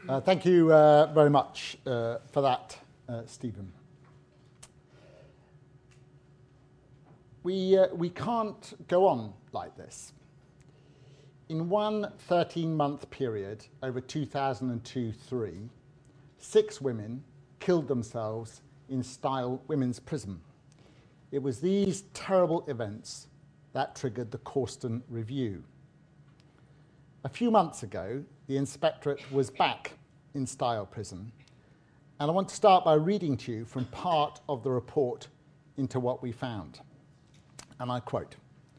Thank you very much for that, Stephen. We can't go on like this. In one 13-month period over 2002-03, 6 women killed themselves in Stile Women's Prison. It was these terrible events that triggered the Corston Review. A few months ago, the Inspectorate was back in Stile Prison, and I want to start by reading to you from part of the report into what we found. And I quote,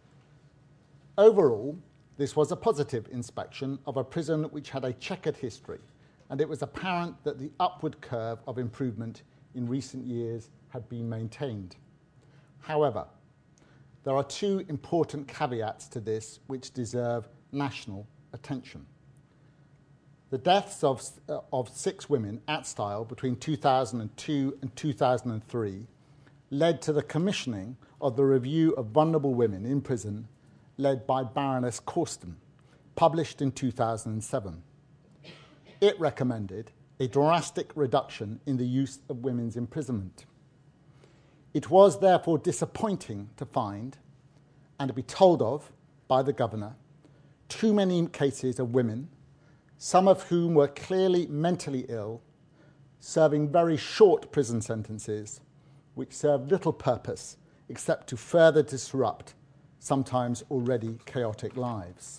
"Overall, this was a positive inspection of a prison which had a checkered history, and it was apparent that the upward curve of improvement in recent years had been maintained. However, there are 2 important caveats to this which deserve national attention. The deaths of 6 women at Stile between 2002 and 2003 led to the commissioning of the Review of Vulnerable Women in Prison, led by Baroness Corston, published in 2007. It recommended a drastic reduction in the use of women's imprisonment. It was therefore disappointing to find, and to be told of by the Governor, too many cases of women, some of whom were clearly mentally ill, serving very short prison sentences, which served little purpose except to further disrupt sometimes already chaotic lives."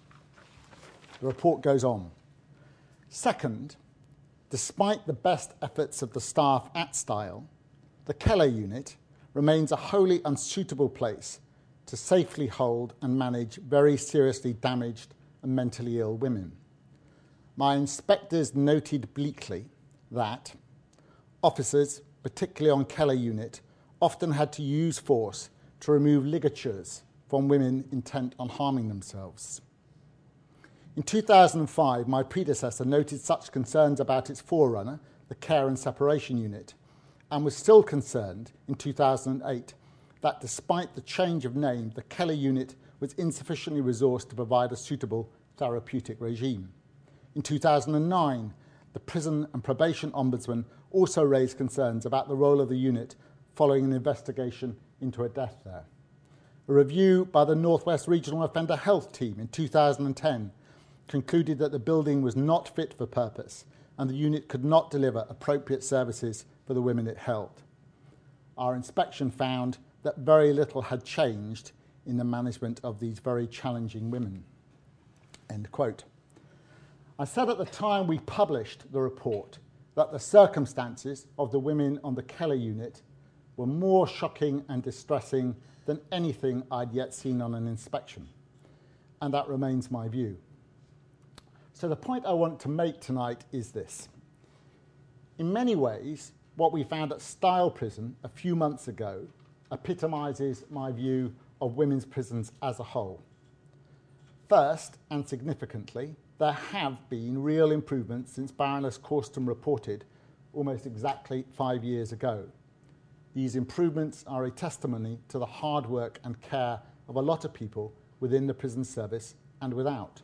The report goes on. "Second, despite the best efforts of the staff at Stile, the Keller unit remains a wholly unsuitable place to safely hold and manage very seriously damaged and mentally ill women. My inspectors noted bleakly that officers, particularly on Keller unit, often had to use force to remove ligatures from women intent on harming themselves. In 2005, my predecessor noted such concerns about its forerunner, the Care and Separation Unit, and was still concerned in 2008 that despite the change of name, the Keller unit was insufficiently resourced to provide a suitable therapeutic regime. In 2009, the Prison and Probation Ombudsman also raised concerns about the role of the unit following an investigation into a death there. A review by the North West Regional Offender Health Team in 2010 concluded that the building was not fit for purpose and the unit could not deliver appropriate services for the women it held. Our inspection found that very little had changed in the management of these very challenging women." End quote. I said at the time we published the report that the circumstances of the women on the Keller unit were more shocking and distressing than anything I'd yet seen on an inspection, and that remains my view. So the point I want to make tonight is this. In many ways, what we found at Stile Prison a few months ago epitomises my view of women's prisons as a whole. First, and significantly, there have been real improvements since Baroness Corston reported almost exactly 5 years ago. These improvements are a testimony to the hard work and care of a lot of people within the prison service and without.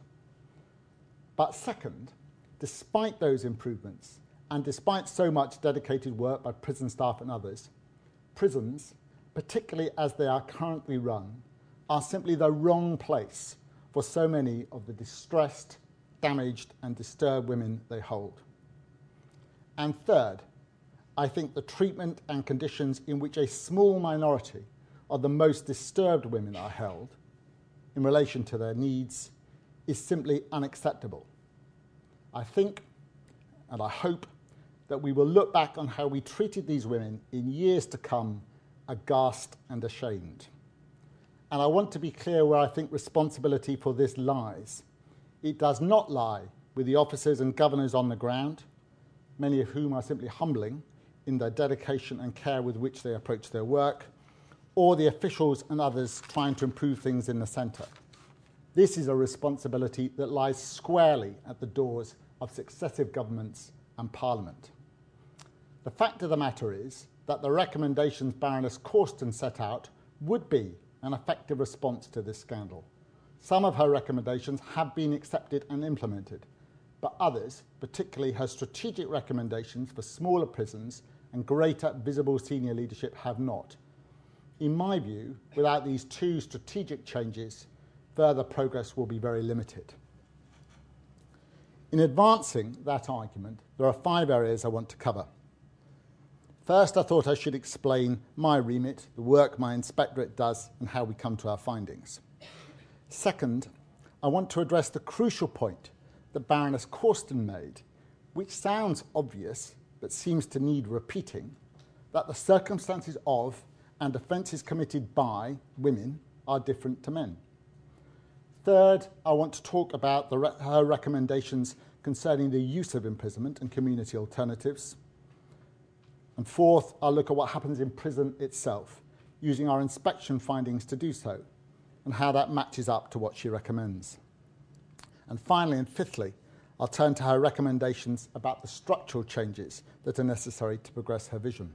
But second, despite those improvements, and despite so much dedicated work by prison staff and others, prisons, particularly as they are currently run, are simply the wrong place for so many of the distressed, damaged and disturbed women they hold. And third, I think the treatment and conditions in which a small minority of the most disturbed women are held in relation to their needs is simply unacceptable. I think, and I hope, that we will look back on how we treated these women in years to come aghast and ashamed. And I want to be clear where I think responsibility for this lies. It does not lie with the officers and governors on the ground, many of whom are simply humbling in their dedication and care with which they approach their work, or the officials and others trying to improve things in the centre. This is a responsibility that lies squarely at the doors of successive governments and Parliament. The fact of the matter is that the recommendations Baroness Corston set out would be an effective response to this scandal. Some of her recommendations have been accepted and implemented, but others, particularly her strategic recommendations for smaller prisons and greater visible senior leadership, have not. In my view, without these two strategic changes, further progress will be very limited. In advancing that argument, there are 5 areas I want to cover. First, I thought I should explain my remit, the work my inspectorate does, and how we come to our findings. Second, I want to address the crucial point that Baroness Corston made, which sounds obvious but seems to need repeating, that the circumstances of and offences committed by women are different to men. Third, I want to talk about her recommendations concerning the use of imprisonment and community alternatives. And fourth, I'll look at what happens in prison itself, using our inspection findings to do so, and how that matches up to what she recommends. And finally and fifthly, I'll turn to her recommendations about the structural changes that are necessary to progress her vision.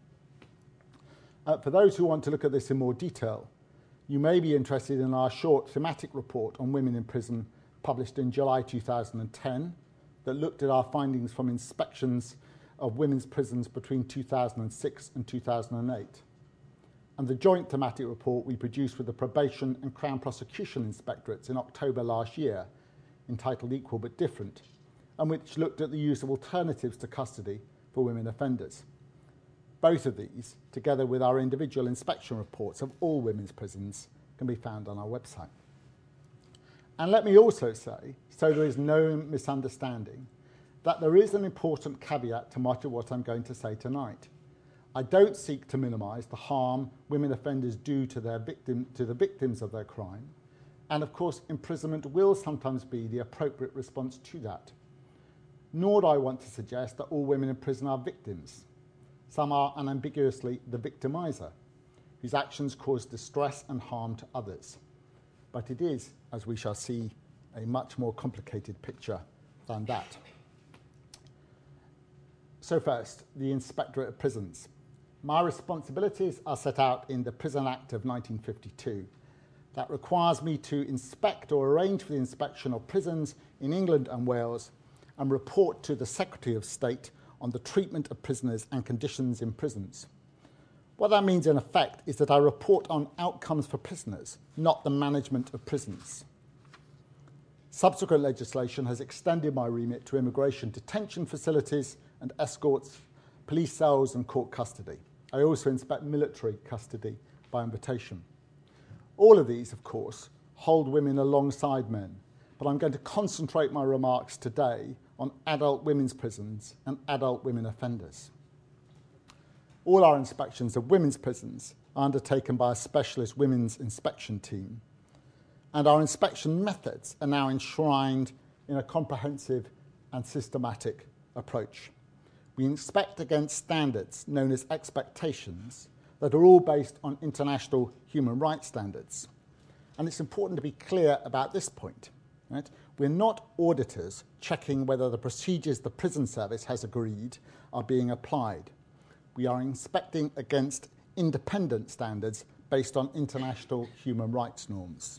For those who want to look at this in more detail, you may be interested in our short thematic report on women in prison published in July 2010 that looked at our findings from inspections of women's prisons between 2006 and 2008. And the joint thematic report we produced with the Probation and Crown Prosecution Inspectorates in October last year, entitled Equal But Different, and which looked at the use of alternatives to custody for women offenders. Both of these, together with our individual inspection reports of all women's prisons, can be found on our website. And let me also say, so there is no misunderstanding, that there is an important caveat to much of what I'm going to say tonight. I don't seek to minimise the harm women offenders do to the victims of their crime, and of course imprisonment will sometimes be the appropriate response to that. Nor do I want to suggest that all women in prison are victims. Some are unambiguously the victimiser, whose actions cause distress and harm to others. But it is, as we shall see, a much more complicated picture than that. So first, the Inspectorate of Prisons. My responsibilities are set out in the Prison Act of 1952. That requires me to inspect or arrange for the inspection of prisons in England and Wales and report to the Secretary of State on the treatment of prisoners and conditions in prisons. What that means in effect is that I report on outcomes for prisoners, not the management of prisons. Subsequent legislation has extended my remit to immigration detention facilities and escorts, police cells and court custody. I also inspect military custody by invitation. All of these, of course, hold women alongside men, but I'm going to concentrate my remarks today on adult women's prisons and adult women offenders. All our inspections of women's prisons are undertaken by a specialist women's inspection team, and our inspection methods are now enshrined in a comprehensive and systematic approach. We inspect against standards known as expectations that are all based on international human rights standards. And it's important to be clear about this point. Right? We're not auditors checking whether the procedures the prison service has agreed are being applied. We are inspecting against independent standards based on international human rights norms.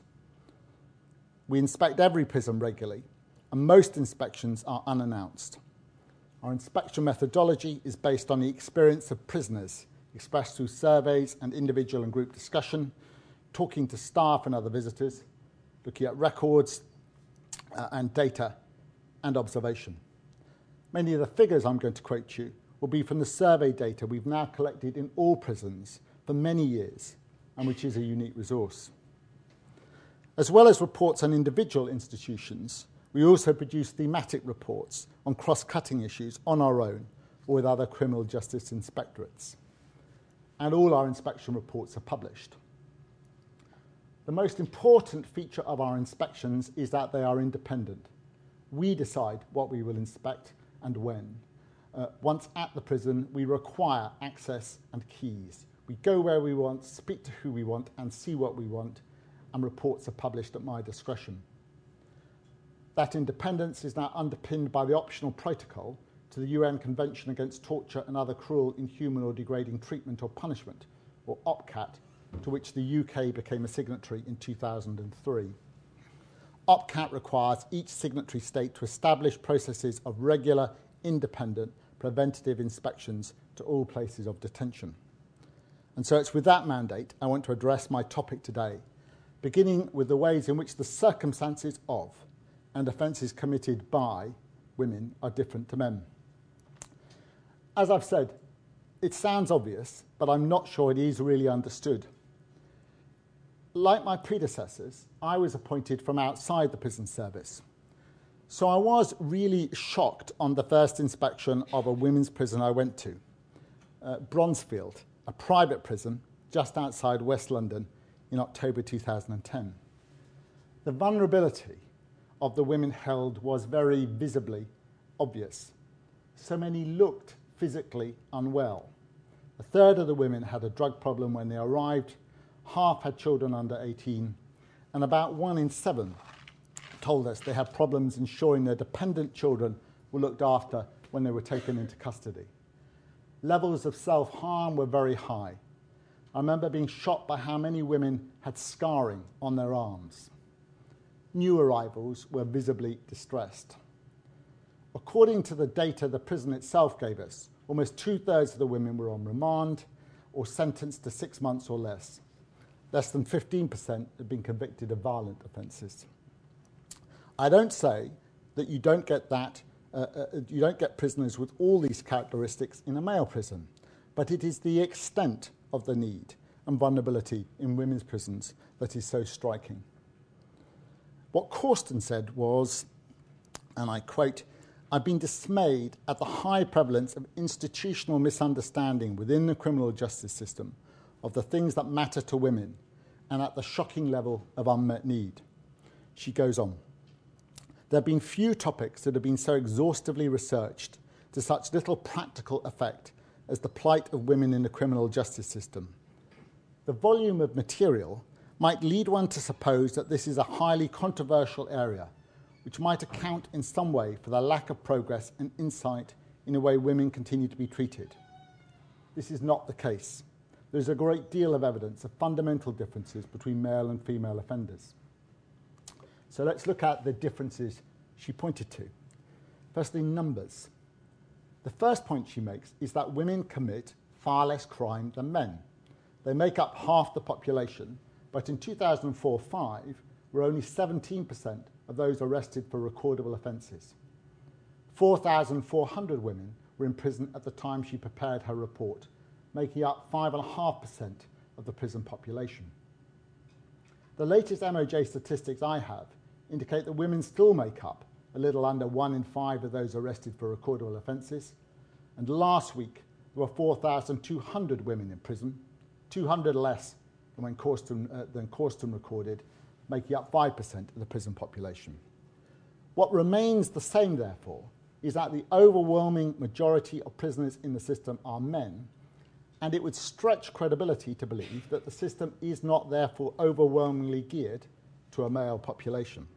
We inspect every prison regularly, and most inspections are unannounced. Our inspection methodology is based on the experience of prisoners, expressed through surveys and individual and group discussion, talking to staff and other visitors, looking at records and data and observation. Many of the figures I'm going to quote you will be from the survey data we've now collected in all prisons for many years, and which is a unique resource. As well as reports on individual institutions, we also produce thematic reports on cross-cutting issues on our own or with other criminal justice inspectorates. And all our inspection reports are published. The most important feature of our inspections is that they are independent. We decide what we will inspect and when. Once at the prison, we require access and keys. We go where we want, speak to who we want, and see what we want, and reports are published at my discretion. That independence is now underpinned by the optional protocol to the UN Convention Against Torture and Other Cruel, Inhuman or Degrading Treatment or Punishment, or OPCAT, to which the UK became a signatory in 2003. OPCAT requires each signatory state to establish processes of regular, independent, preventative inspections to all places of detention. And so it's with that mandate I want to address my topic today, beginning with the ways in which the circumstances of and offences committed by women are different to men. As I've said, it sounds obvious, but I'm not sure it is really understood. Like my predecessors, I was appointed from outside the prison service. So I was really shocked on the first inspection of a women's prison I went to, Bronzefield, a private prison just outside West London in October 2010. The vulnerability of the women held was very visibly obvious. So many looked physically unwell. A third of the women had a drug problem when they arrived, half had children under 18, and about 1 in 7 told us they had problems ensuring their dependent children were looked after when they were taken into custody. Levels of self-harm were very high. I remember being shocked by how many women had scarring on their arms. New arrivals were visibly distressed. According to the data the prison itself gave us, almost 2/3 of the women were on remand or sentenced to 6 months or less. Less than 15% had been convicted of violent offences. I don't say that you don't get prisoners with all these characteristics in a male prison, but it is the extent of the need and vulnerability in women's prisons that is so striking. What Corsten said was, and I quote, "I've been dismayed at the high prevalence of institutional misunderstanding within the criminal justice system of the things that matter to women and at the shocking level of unmet need." She goes on, "There have been few topics that have been so exhaustively researched to such little practical effect as the plight of women in the criminal justice system. The volume of material might lead one to suppose that this is a highly controversial area, which might account in some way for the lack of progress and insight in the way women continue to be treated. This is not the case. There is a great deal of evidence of fundamental differences between male and female offenders." So let's look at the differences she pointed to. Firstly, numbers. The first point she makes is that women commit far less crime than men. They make up half the population, but in 2004-05, were only 17% of those arrested for recordable offences. 4,400 women were in prison at the time she prepared her report, making up 5.5% of the prison population. The latest MOJ statistics I have indicate that women still make up a little under 1 in 5 of those arrested for recordable offences, and last week there were 4,200 women in prison, 200 less than when Corsten recorded, making up 5% of the prison population. What remains the same, therefore, is that the overwhelming majority of prisoners in the system are men, and it would stretch credibility to believe that the system is not therefore overwhelmingly geared to a male population.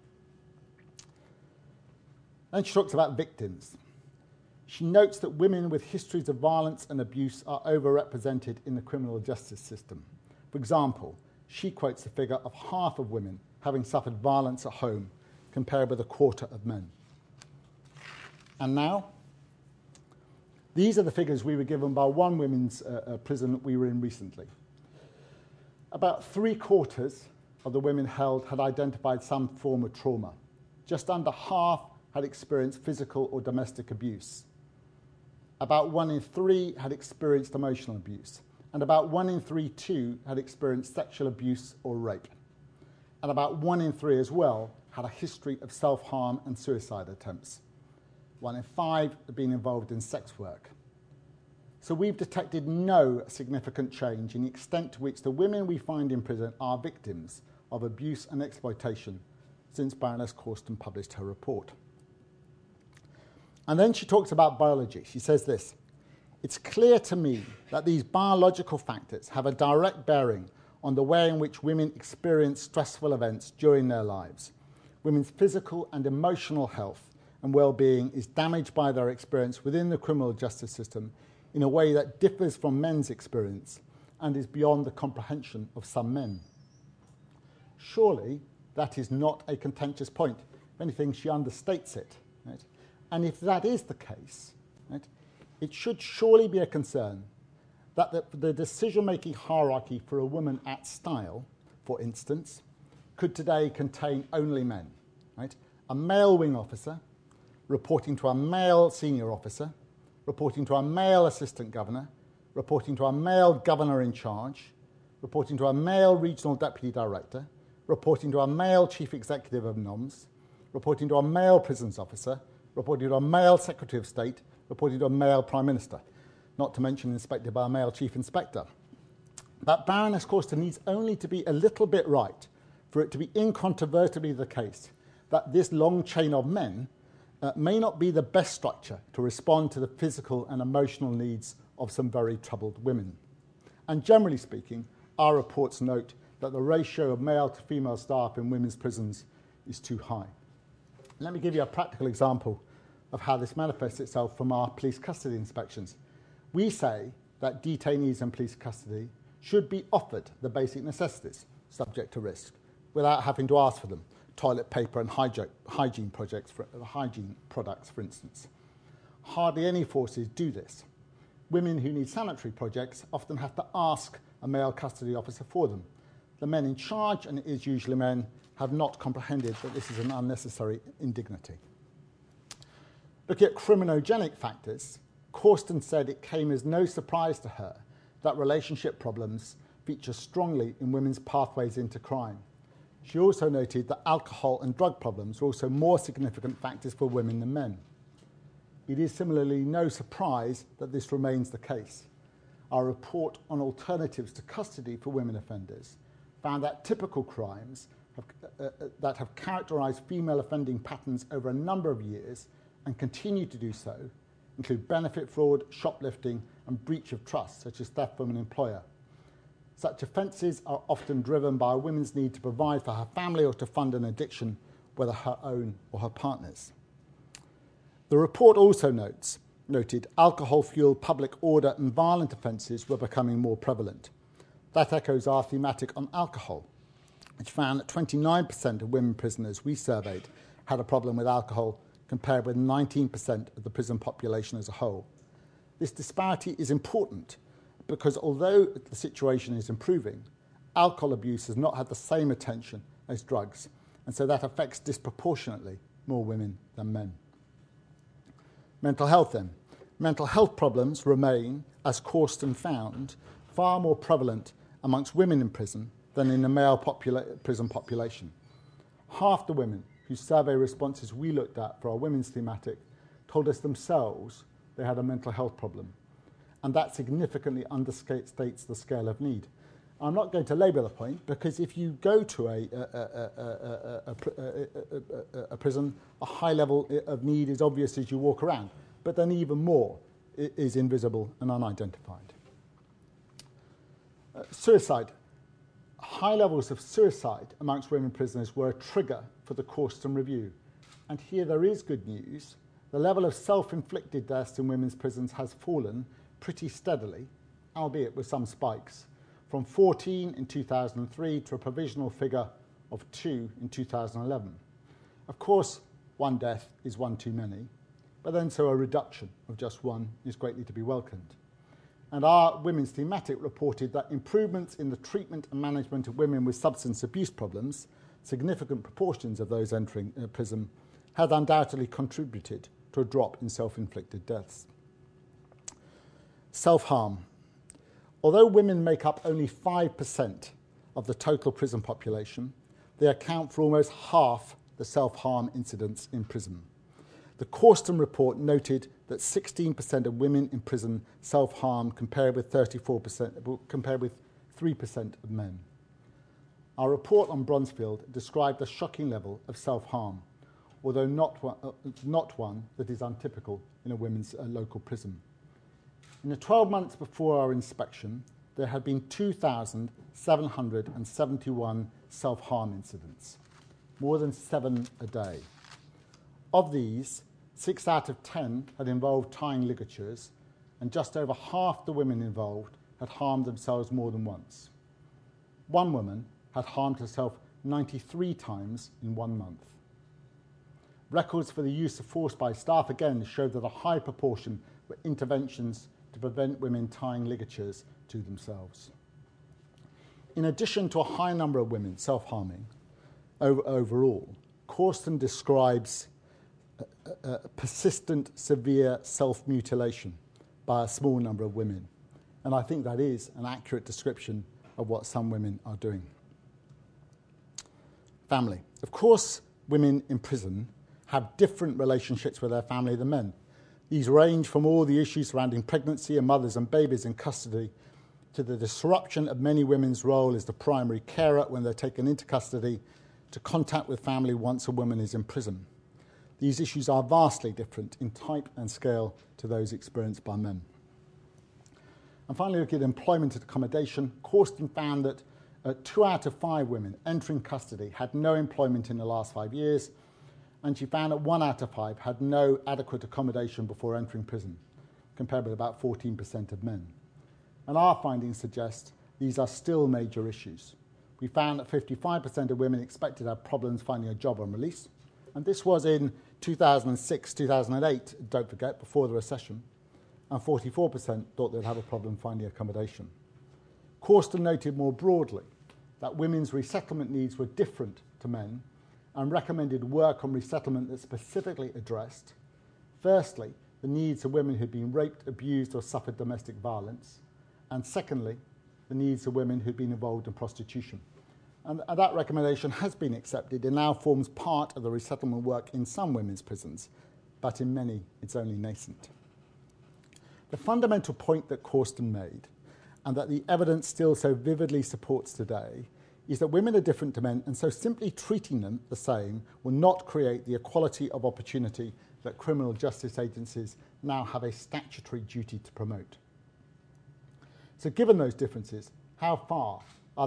Then she talks about victims. She notes that women with histories of violence and abuse are overrepresented in the criminal justice system. For example, she quotes the figure of half of women having suffered violence at home, compared with a quarter of men. And now, these are the figures we were given by one women's prison we were in recently. About 3/4 of the women held had identified some form of trauma. Just under half had experienced physical or domestic abuse. About 1 in 3 had experienced emotional abuse. And about 1 in 3 too had experienced sexual abuse or rape. And about 1 in 3 as well had a history of self-harm and suicide attempts. 1 in 5 had been involved in sex work. So we've detected no significant change in the extent to which the women we find in prison are victims of abuse and exploitation since Baroness Corsten published her report. And then she talks about biology. She says this, "It's clear to me that these biological factors have a direct bearing on the way in which women experience stressful events during their lives. Women's physical and emotional health and well-being is damaged by their experience within the criminal justice system in a way that differs from men's experience and is beyond the comprehension of some men. Surely that is not a contentious point. If anything, she understates it. Right? And if that is the case, right, it should surely be a concern that the decision-making hierarchy for a woman at Style, for instance, could today contain only men. Right? A male wing officer reporting to a male senior officer, reporting to a male assistant governor, reporting to a male governor in charge, reporting to a male regional deputy director, reporting to a male chief executive of NOMS, reporting to a male prisons officer, reporting to a male secretary of state, reporting to a male prime minister, not to mention inspected by a male chief inspector. But Baroness Corston needs only to be a little bit right for it to be incontrovertibly the case that this long chain of men may not be the best structure to respond to the physical and emotional needs of some very troubled women. And generally speaking, our reports note that the ratio of male to female staff in women's prisons is too high. Let me give you a practical example of how this manifests itself from our police custody inspections. We say that detainees in police custody should be offered the basic necessities subject to risk without having to ask for them, toilet paper and hygiene products, for instance. Hardly any forces do this. Women who need sanitary projects often have to ask a male custody officer for them. The men in charge, and it is usually men, have not comprehended that this is an unnecessary indignity. Looking at criminogenic factors, Corston said it came as no surprise to her that relationship problems feature strongly in women's pathways into crime. She also noted that alcohol and drug problems are also more significant factors for women than men. It is similarly no surprise that this remains the case. Our report on alternatives to custody for women offenders found that typical crimes that have characterised female offending patterns over a number of years and continue to do so include benefit fraud, shoplifting and breach of trust, such as theft from an employer. Such offences are often driven by a woman's need to provide for her family or to fund an addiction, whether her own or her partner's. The report also noted alcohol-fueled public order and violent offences were becoming more prevalent. That echoes our thematic on alcohol, which found that 29% of women prisoners we surveyed had a problem with alcohol, compared with 19% of the prison population as a whole. This disparity is important because although the situation is improving, alcohol abuse has not had the same attention as drugs, and so that affects disproportionately more women than men. Mental health then. Mental health problems remain, as Corston found, far more prevalent amongst women in prison than in the male prison population. Half the women whose survey responses we looked at for our women's thematic told us themselves they had a mental health problem, and that significantly understates the scale of need. I'm not going to labour the point, because if you go to a prison, a high level of need is obvious as you walk around, but then even more is invisible and unidentified. Suicide. High levels of suicide amongst women prisoners were a trigger for the Corston review. And here there is good news. The level of self-inflicted deaths in women's prisons has fallen pretty steadily, albeit with some spikes, from 14 in 2003 to a provisional figure of 2 in 2011. Of course, one death is one too many, but then so a reduction of just one is greatly to be welcomed. And our women's thematic reported that improvements in the treatment and management of women with substance abuse problems, significant proportions of those entering prison, had undoubtedly contributed to a drop in self-inflicted deaths. Self-harm. Although women make up only 5% of the total prison population, they account for almost half the self-harm incidents in prison. The Corston report noted that 16% of women in prison self-harm, compared with 3% of men. Our report on Bronzefield described a shocking level of self-harm, although not one that is untypical in a women's local prison. In the 12 months before our inspection, there had been 2,771 self-harm incidents, more than 7 a day. Of these, 6 out of 10 had involved tying ligatures, and just over half the women involved had harmed themselves more than once. One woman had harmed herself 93 times in 1 month. Records for the use of force by staff again show that a high proportion were interventions to prevent women tying ligatures to themselves. In addition to a high number of women self-harming overall, Corsten describes persistent, severe self-mutilation by a small number of women. And I think that is an accurate description of what some women are doing. Family. Of course, women in prison have different relationships with their family than men. These range from all the issues surrounding pregnancy and mothers and babies in custody to the disruption of many women's role as the primary carer when they're taken into custody, to contact with family once a woman is in prison. These issues are vastly different in type and scale to those experienced by men. And finally, looking at employment and accommodation, Corsten found that 2 out of 5 women entering custody had no employment in the last 5 years, and she found that 1 out of 5 had no adequate accommodation before entering prison, compared with about 14% of men. And our findings suggest these are still major issues. We found that 55% of women expected to have problems finding a job on release, and this was in 2006, 2008, don't forget, before the recession, and 44% thought they'd have a problem finding accommodation. Corsten noted more broadly that women's resettlement needs were different to men and recommended work on resettlement that specifically addressed, firstly, the needs of women who'd been raped, abused, or suffered domestic violence, and secondly, the needs of women who'd been involved in prostitution. And that recommendation has been accepted and now forms part of the resettlement work in some women's prisons, but in many it's only nascent. The fundamental point that Corsten made, and that the evidence still so vividly supports today, is that women are different to men, and so simply treating them the same will not create the equality of opportunity that criminal justice agencies now have a statutory duty to promote. So given those differences, how far are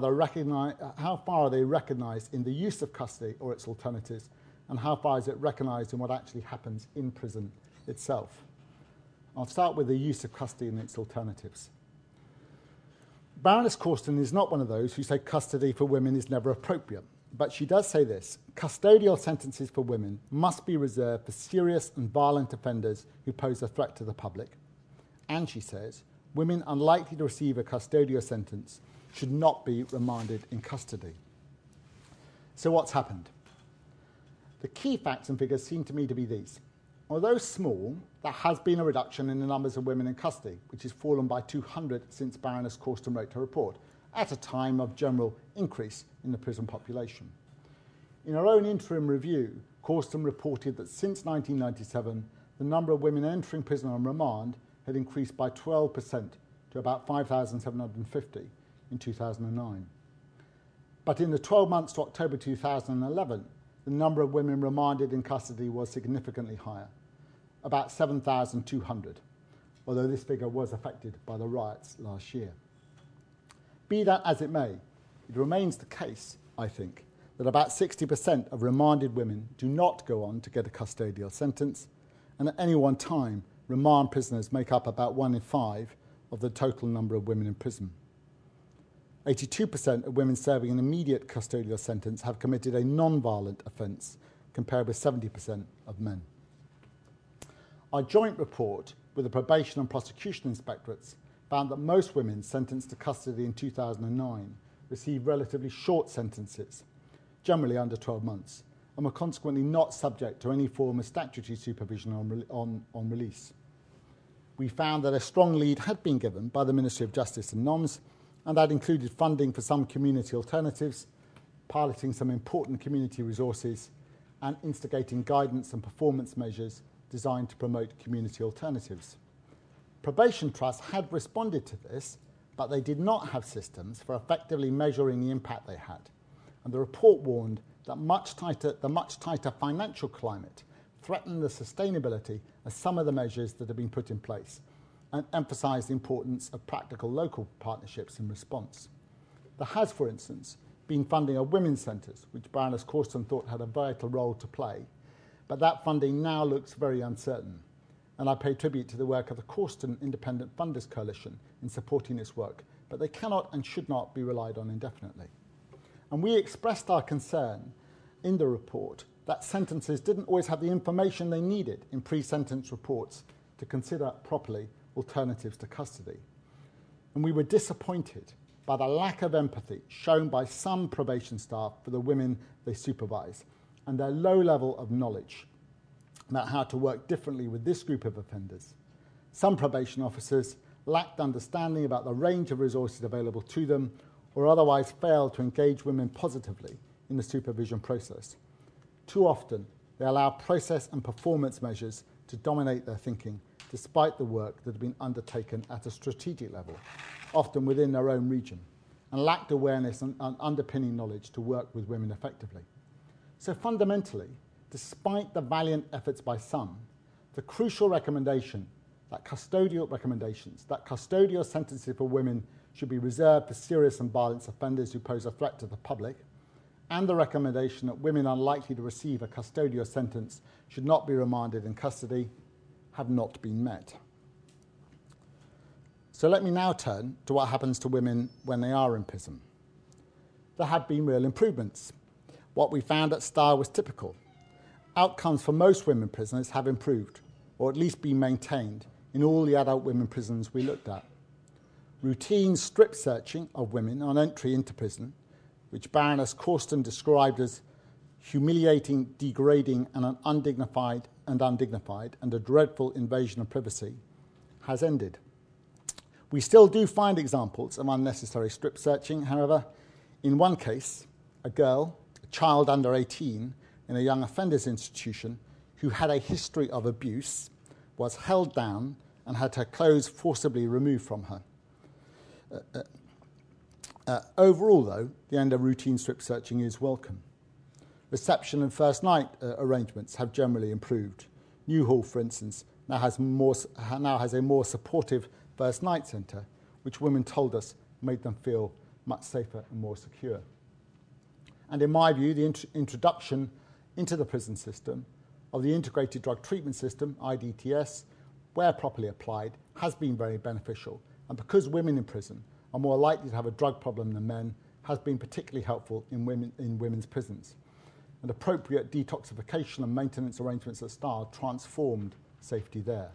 they recognised in the use of custody or its alternatives, and how far is it recognised in what actually happens in prison itself? I'll start with the use of custody and its alternatives. Baroness Corsten is not one of those who say custody for women is never appropriate, but she does say this: custodial sentences for women must be reserved for serious and violent offenders who pose a threat to the public. And she says, women unlikely to receive a custodial sentence should not be remanded in custody. So what's happened? The key facts and figures seem to me to be these. Although small, there has been a reduction in the numbers of women in custody, which has fallen by 200 since Baroness Corsten wrote her report, at a time of general increase in the prison population. In her own interim review, Corsten reported that since 1997, the number of women entering prison on remand had increased by 12% to about 5,750 in 2009. But in the 12 months to October 2011, the number of women remanded in custody was significantly higher, about 7,200, although this figure was affected by the riots last year. Be that as it may, it remains the case, I think, that about 60% of remanded women do not go on to get a custodial sentence, and at any one time, remand prisoners make up about 1 in 5 of the total number of women in prison. 82% of women serving an immediate custodial sentence have committed a non-violent offence, compared with 70% of men. Our joint report with the Probation and Prosecution Inspectorates found that most women sentenced to custody in 2009 received relatively short sentences, generally under 12 months, and were consequently not subject to any form of statutory supervision on release. We found that a strong lead had been given by the Ministry of Justice and NOMS, and that included funding for some community alternatives, piloting some important community resources, and instigating guidance and performance measures designed to promote community alternatives. Probation trusts had responded to this, but they did not have systems for effectively measuring the impact they had. And the report warned that the much tighter financial climate threatened the sustainability of some of the measures that have been put in place, and emphasised the importance of practical local partnerships in response. There has, for instance, been funding of women's centres, which Baroness Corsten thought had a vital role to play, but that funding now looks very uncertain, and I pay tribute to the work of the Corsten Independent Funders Coalition in supporting this work, but they cannot and should not be relied on indefinitely. And we expressed our concern in the report that sentences didn't always have the information they needed in pre-sentence reports to consider properly alternatives to custody. And we were disappointed by the lack of empathy shown by some probation staff for the women they supervise and their low level of knowledge about how to work differently with this group of offenders. Some probation officers lacked understanding about the range of resources available to them or otherwise failed to engage women positively in the supervision process. Too often, they allow process and performance measures to dominate their thinking despite the work that had been undertaken at a strategic level, often within their own region, and lacked awareness and underpinning knowledge to work with women effectively. So fundamentally, despite the valiant efforts by some, the crucial recommendation that custodial sentences for women should be reserved for serious and violent offenders who pose a threat to the public, and the recommendation that women unlikely to receive a custodial sentence should not be remanded in custody have not been met. So let me now turn to what happens to women when they are in prison. There have been real improvements. What we found at STAR was typical. Outcomes for most women prisoners have improved, or at least been maintained, in all the adult women prisons we looked at. Routine strip searching of women on entry into prison, which Baroness Corsten described as humiliating, degrading, and undignified and a dreadful invasion of privacy, has ended. We still do find examples of unnecessary strip searching, however. In one case, a girl, a child under 18, in a young offenders institution who had a history of abuse, was held down and had her clothes forcibly removed from her. Overall, though, the end of routine strip searching is welcome. Reception and first night arrangements have generally improved. Newhall, for instance, now has a more supportive first night centre, which women told us made them feel much safer and more secure. And in my view, the introduction into the prison system of the Integrated Drug Treatment System, IDTS, where properly applied, has been very beneficial. And because women in prison are more likely to have a drug problem than men, has been particularly helpful in women's prisons. And appropriate detoxification and maintenance arrangements at STAR transformed safety there.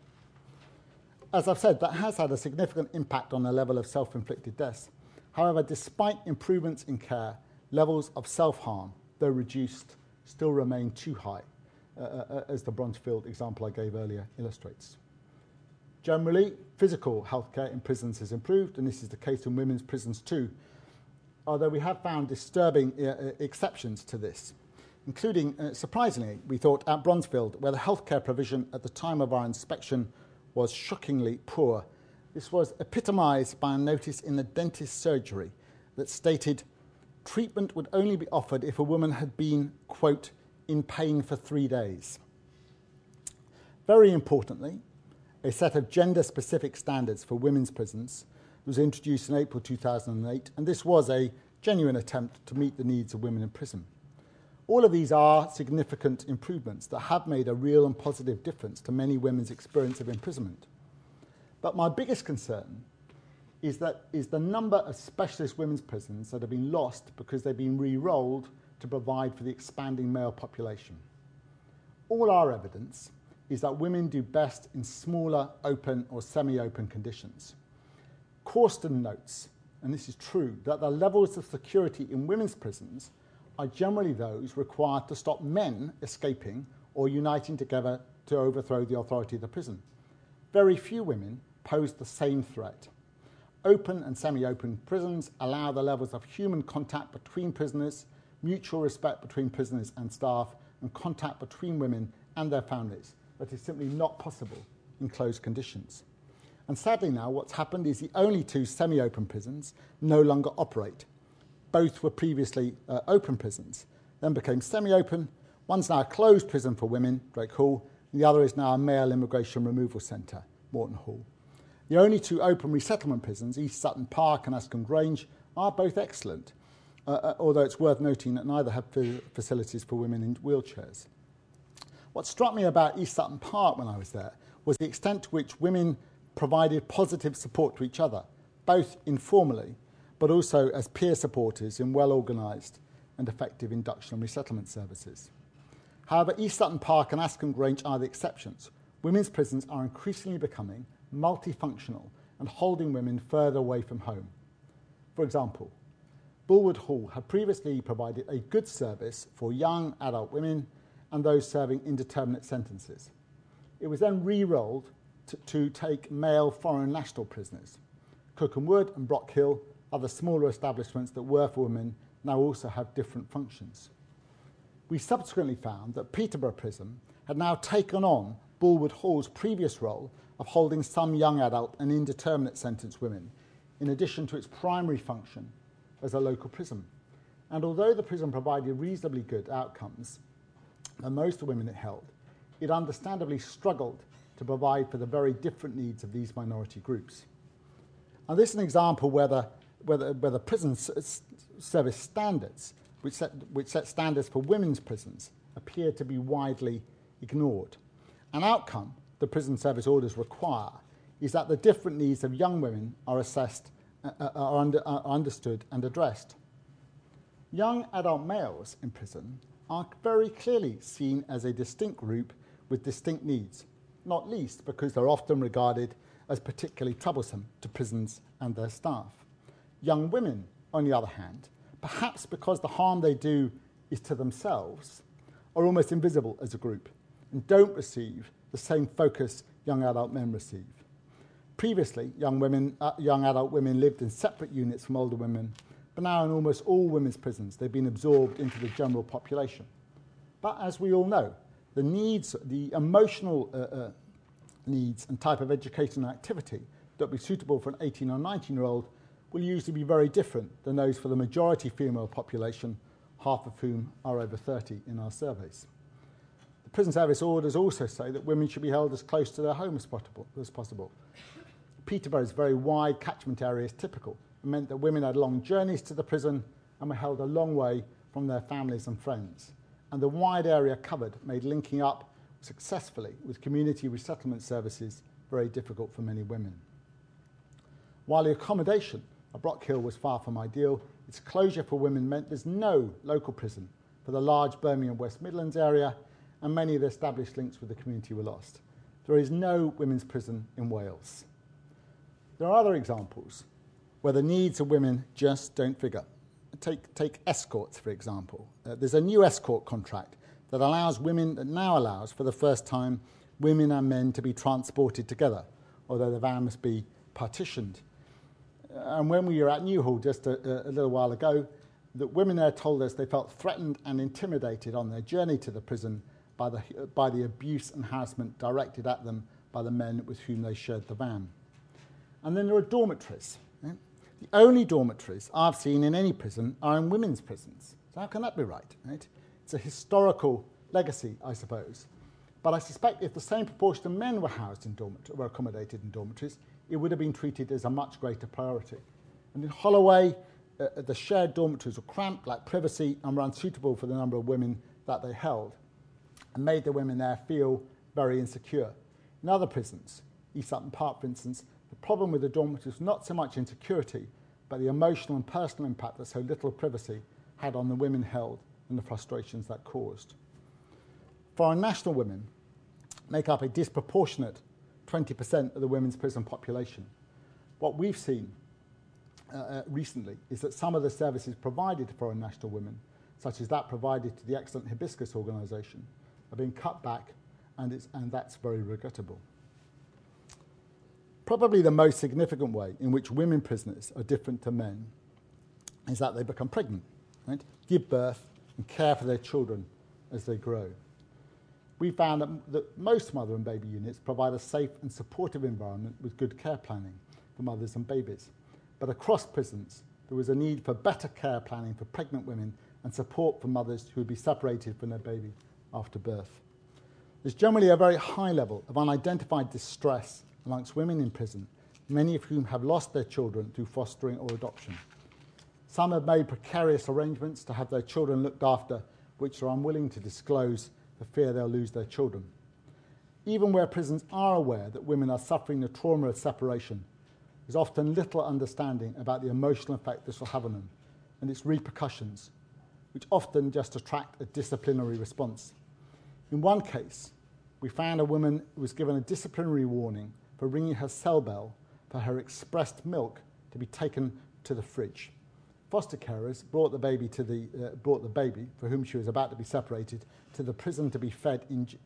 As I've said, that has had a significant impact on the level of self-inflicted deaths. However, despite improvements in care, levels of self-harm, though reduced, still remain too high, as the Bronzefield example I gave earlier illustrates. Generally, physical healthcare in prisons has improved, and this is the case in women's prisons too, although we have found disturbing exceptions to this, including, surprisingly, we thought, at Bronzefield, where the healthcare provision at the time of our inspection was shockingly poor. This was epitomised by a notice in the dentist's surgery that stated treatment would only be offered if a woman had been, quote, in pain for 3 days. Very importantly, a set of gender-specific standards for women's prisons was introduced in April 2008, and this was a genuine attempt to meet the needs of women in prison. All of these are significant improvements that have made a real and positive difference to many women's experience of imprisonment. But my biggest concern is the number of specialist women's prisons that have been lost because they've been re-rolled to provide for the expanding male population. All our evidence is that women do best in smaller, open or semi-open conditions. Corsten notes, and this is true, that the levels of security in women's prisons are generally those required to stop men escaping or uniting together to overthrow the authority of the prison. Very few women pose the same threat. Open and semi-open prisons allow the levels of human contact between prisoners, mutual respect between prisoners and staff, and contact between women and their families that is simply not possible in closed conditions. And sadly now, what's happened is the only 2 semi-open prisons no longer operate. Both were previously open prisons, then became semi-open. One's now a closed prison for women, Drake Hall, and the other is now a male immigration removal centre, Morton Hall. The only 2 open resettlement prisons, East Sutton Park and Ascombe Grange, are both excellent, although it's worth noting that neither have facilities for women in wheelchairs. What struck me about East Sutton Park when I was there was the extent to which women provided positive support to each other, both informally but also as peer supporters in well-organised and effective induction and resettlement services. However, East Sutton Park and Ascombe Grange are the exceptions. Women's prisons are increasingly becoming multifunctional and holding women further away from home. For example, Bulwood Hall had previously provided a good service for young adult women and those serving indeterminate sentences. It was then re-rolled to take male foreign national prisoners. Cookham Wood and Brock Hill, other smaller establishments that were for women, now also have different functions. We subsequently found that Peterborough Prison had now taken on Bulwood Hall's previous role of holding some young adult and indeterminate sentence women, in addition to its primary function as a local prison. And although the prison provided reasonably good outcomes for most of the women it held, it understandably struggled to provide for the very different needs of these minority groups. And this is an example where the prison service standards, which set standards for women's prisons, appear to be widely ignored. An outcome the prison service orders require is that the different needs of young women are assessed, are understood and addressed. Young adult males in prison are very clearly seen as a distinct group with distinct needs, not least because they're often regarded as particularly troublesome to prisons and their staff. Young women, on the other hand, perhaps because the harm they do is to themselves, are almost invisible as a group and don't receive the same focus young adult men receive. Previously, young adult women lived in separate units from older women, but now in almost all women's prisons, they've been absorbed into the general population. But as we all know, the needs, the emotional needs and type of education and activity that would be suitable for an 18 or 19-year-old will usually be very different than those for the majority female population, half of whom are over 30 in our surveys. The prison service orders also say that women should be held as close to their home as possible. Peterborough's very wide catchment area is typical. It meant that women had long journeys to the prison and were held a long way from their families and friends. And the wide area covered made linking up successfully with community resettlement services very difficult for many women. While the accommodation at Brock Hill was far from ideal, its closure for women meant there's no local prison for the large Birmingham West Midlands area, and many of the established links with the community were lost. There is no women's prison in Wales. There are other examples where the needs of women just don't figure. Take escorts, for example. There's a new escort contract that now allows for the first time women and men to be transported together, although the van must be partitioned. And when we were at Newhall just a little while ago, that women there told us they felt threatened and intimidated on their journey to the prison by the abuse and harassment directed at them by the men with whom they shared the van. And then there are dormitories. Right? The only dormitories I've seen in any prison are in women's prisons. So how can that be right? It's a historical legacy, I suppose. But I suspect if the same proportion of men were accommodated in dormitories, it would have been treated as a much greater priority. And in Holloway, the shared dormitories were cramped, lacked privacy, and were unsuitable for the number of women that they held, and made the women there feel very insecure. In other prisons, East Sutton Park, for instance, the problem with the dormitories was not so much insecurity, but the emotional and personal impact that so little privacy had on the women held and the frustrations that caused. Foreign national women make up a disproportionate 20% of the women's prison population. What we've seen recently is that some of the services provided to foreign national women, such as that provided to the excellent Hibiscus organisation, are being cut back, and that's very regrettable. Probably the most significant way in which women prisoners are different to men is that they become pregnant, right? Give birth and care for their children as they grow. We found that most mother and baby units provide a safe and supportive environment with good care planning for mothers and babies. But across prisons, there was a need for better care planning for pregnant women and support for mothers who would be separated from their baby after birth. There's generally a very high level of unidentified distress amongst women in prison, many of whom have lost their children through fostering or adoption. Some have made precarious arrangements to have their children looked after, which are unwilling to disclose for fear they'll lose their children. Even where prisons are aware that women are suffering the trauma of separation, there's often little understanding about the emotional effect this will have on them and its repercussions, which often just attract a disciplinary response. In one case, we found a woman who was given a disciplinary warning for ringing her cell bell for her expressed milk to be taken to the fridge. Foster carers brought the baby, for whom she was about to be separated, to the prison to be fed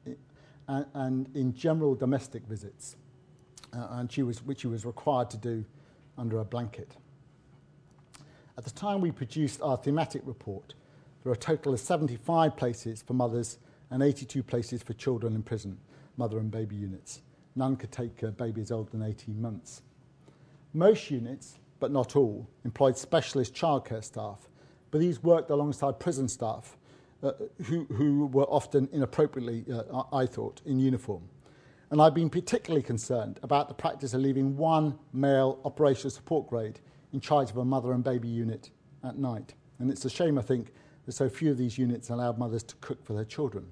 in general domestic visits, which she was required to do under a blanket. At the time we produced our thematic report, there were a total of 75 places for mothers and 82 places for children in prison, mother and baby units. None could take babies older than 18 months. Most units, but not all, employed specialist childcare staff, but these worked alongside prison staff who were often inappropriately, I thought, in uniform. And I've been particularly concerned about the practice of leaving one male operational support grade in charge of a mother and baby unit at night. And it's a shame, I think, that so few of these units allowed mothers to cook for their children.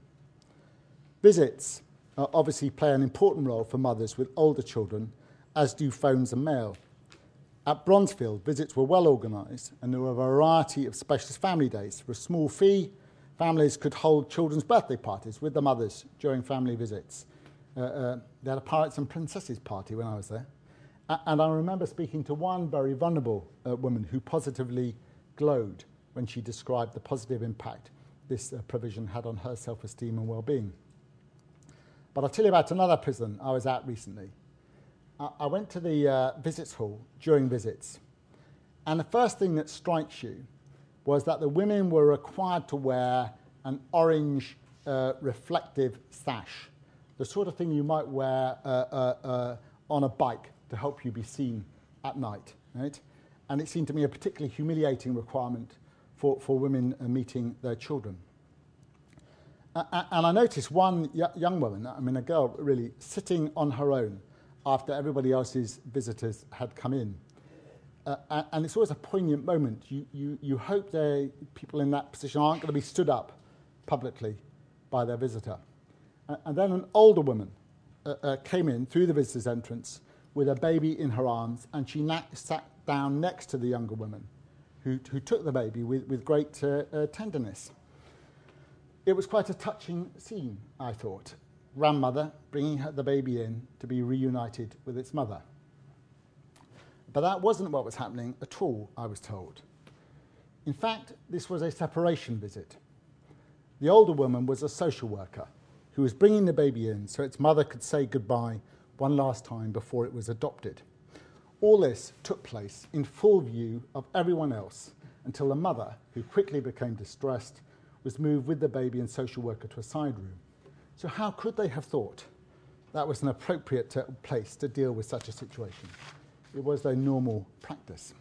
Visits obviously play an important role for mothers with older children, as do phones and mail. At Bronzefield, visits were well organised, and there were a variety of specialist family days. For a small fee, families could hold children's birthday parties with the mothers during family visits. They had a Pirates and Princesses party when I was there. And I remember speaking to one very vulnerable woman who positively glowed when she described the positive impact this provision had on her self-esteem and well-being. But I'll tell you about another prison I was at recently. I went to the visits hall during visits, and the first thing that strikes you was that the women were required to wear an orange reflective sash, the sort of thing you might wear on a bike to help you be seen at night, right? And it seemed to me a particularly humiliating requirement for women meeting their children. And I noticed one young woman, a girl really, sitting on her own after everybody else's visitors had come in. And it's always a poignant moment. You hope people in that position aren't going to be stood up publicly by their visitor. And then an older woman came in through the visitor's entrance with a baby in her arms, and she sat down next to the younger woman who took the baby with great tenderness. It was quite a touching scene, I thought. Grandmother bringing the baby in to be reunited with its mother. But that wasn't what was happening at all, I was told. In fact, this was a separation visit. The older woman was a social worker who was bringing the baby in so its mother could say goodbye one last time before it was adopted. All this took place in full view of everyone else until the mother, who quickly became distressed, was moved with the baby and social worker to a side room. So how could they have thought that was an appropriate place to deal with such a situation? It was their normal practice.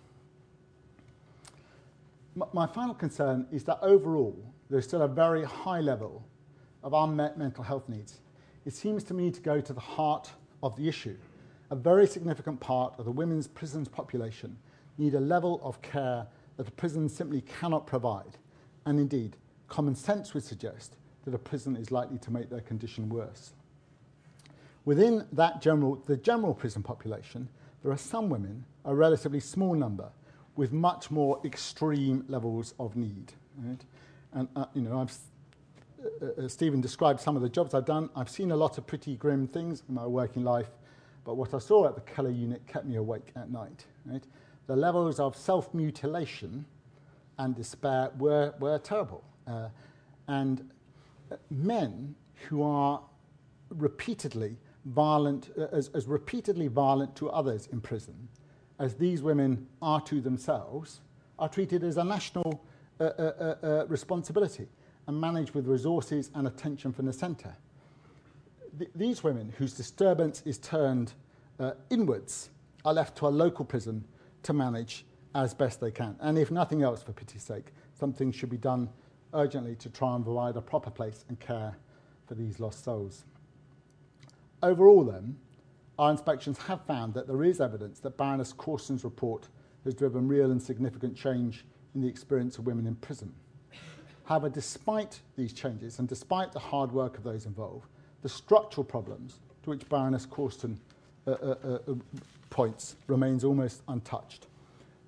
My final concern is that overall, there's still a very high level of unmet mental health needs. It seems to me to go to the heart of the issue. A very significant part of the women's prisons population need a level of care that a prison simply cannot provide. And indeed, common sense would suggest that a prison is likely to make their condition worse. Within the general prison population, there are some women, a relatively small number, with much more extreme levels of need. Right? And Stephen described some of the jobs I've done. I've seen a lot of pretty grim things in my working life, but what I saw at the Keller unit kept me awake at night. Right? The levels of self-mutilation and despair were terrible. And men who are repeatedly violent, as repeatedly violent to others in prison as these women are to themselves, are treated as a national responsibility and managed with resources and attention from the centre. These women, whose disturbance is turned inwards, are left to a local prison to manage as best they can. And if nothing else, for pity's sake, something should be done urgently to try and provide a proper place and care for these lost souls. Overall, then, our inspections have found that there is evidence that Baroness Corson's report has driven real and significant change in the experience of women in prison. However, despite these changes and despite the hard work of those involved, the structural problems to which Baroness Corson points remains almost untouched.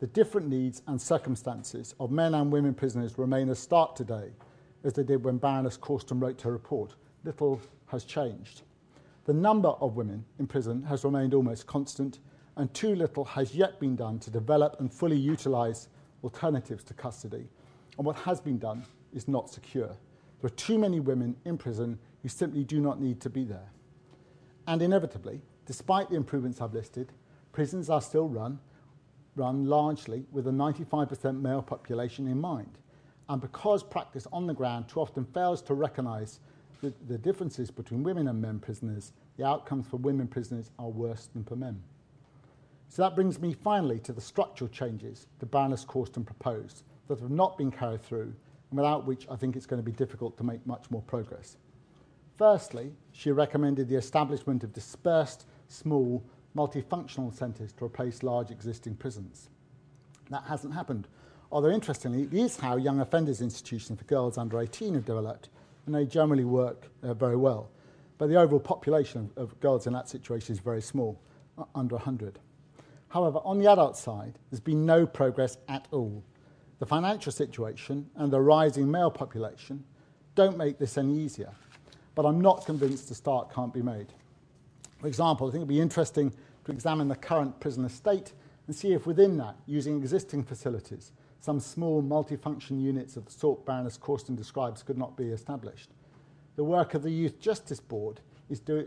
the different needs and circumstances of men and women prisoners remain as stark today as they did when Baroness Corston wrote her report. Little has changed. The number of women in prison has remained almost constant, and too little has yet been done to develop and fully utilise alternatives to custody. And what has been done is not secure. There are too many women in prison who simply do not need to be there. And inevitably, despite the improvements I've listed, prisons are still run largely with a 95% male population in mind. And because practice on the ground too often fails to recognise the differences between women and men prisoners, the outcomes for women prisoners are worse than for men. So that brings me finally to the structural changes that Baroness Corston proposed that have not been carried through, and without which I think it's going to be difficult to make much more progress. Firstly, she recommended the establishment of dispersed, small, multifunctional centres to replace large existing prisons. That hasn't happened, although interestingly, it is how young offenders institutions for girls under 18 have developed, and they generally work very well. But the overall population of girls in that situation is very small, under 100. However, on the adult side, there's been no progress at all. The financial situation and the rising male population don't make this any easier, but I'm not convinced the start can't be made. For example, I think it would be interesting to examine the current prison estate and see if within that, using existing facilities, some small multifunction units of the sort Baroness Corston describes could not be established. The work of the Youth Justice Board is doing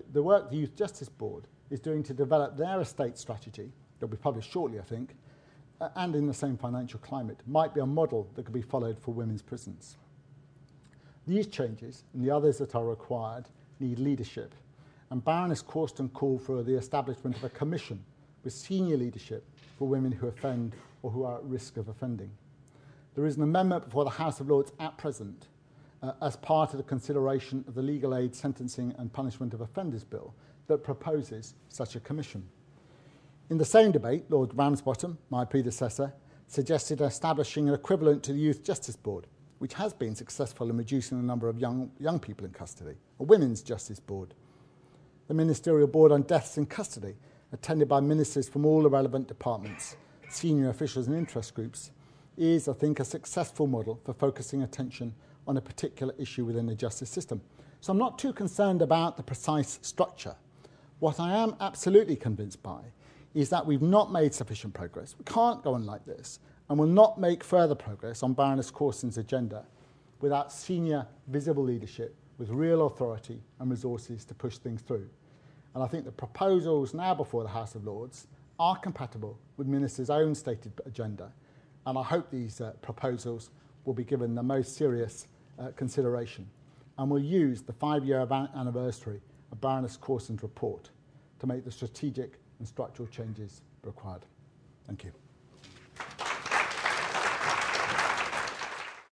to develop their estate strategy, that'll be published shortly, I think, and in the same financial climate, might be a model that could be followed for women's prisons. These changes, and the others that are required, need leadership, and Baroness Corston called for the establishment of a commission with senior leadership for women who offend or who are at risk of offending. There is an amendment before the House of Lords at present as part of the consideration of the Legal Aid Sentencing and Punishment of Offenders Bill that proposes such a commission. In the same debate, Lord Ramsbottom, my predecessor, suggested establishing an equivalent to the Youth Justice Board, which has been successful in reducing the number of young people in custody, a Women's Justice Board. The Ministerial Board on Deaths in Custody, attended by ministers from all the relevant departments, senior officials and interest groups, is, I think, a successful model for focusing attention on a particular issue within the justice system. So I'm not too concerned about the precise structure. What I am absolutely convinced by is that we've not made sufficient progress. We can't go on like this, and will not make further progress on Baroness Corston's agenda without senior, visible leadership with real authority and resources to push things through. And I think the proposals now before the House of Lords are compatible with Ministers' own stated agenda, and I hope these proposals will be given the most serious consideration, and will use the 5-year anniversary of Baroness Corston's report to make the strategic and structural changes required. Thank you.